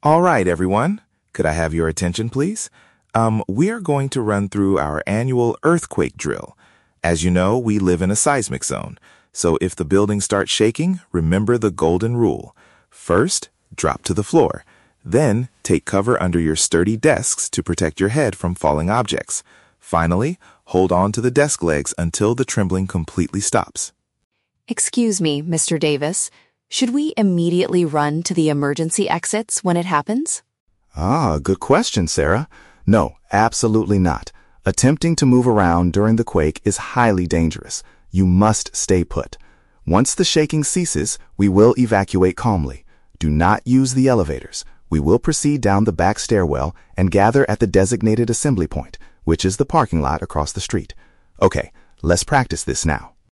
All right, everyone. Could I have your attention, please? We are going to run through our annual earthquake drill. As you know, we live in a seismic zone. So if the building starts shaking, remember the golden rule. First, drop to the floor. Then, take cover under your sturdy desks to protect your head from falling objects. Finally, hold on to the desk legs until the trembling completely stops. Excuse me, Mr. Davis. Should we immediately run to the emergency exits when it happens? Good question, Sarah. No, absolutely not. Attempting to move around during the quake is highly dangerous. You must stay put. Once the shaking ceases, we will evacuate calmly. Do not use the elevators. We will proceed down the back stairwell and gather at the designated assembly point, which is the parking lot across the street. Okay, let's practice this now.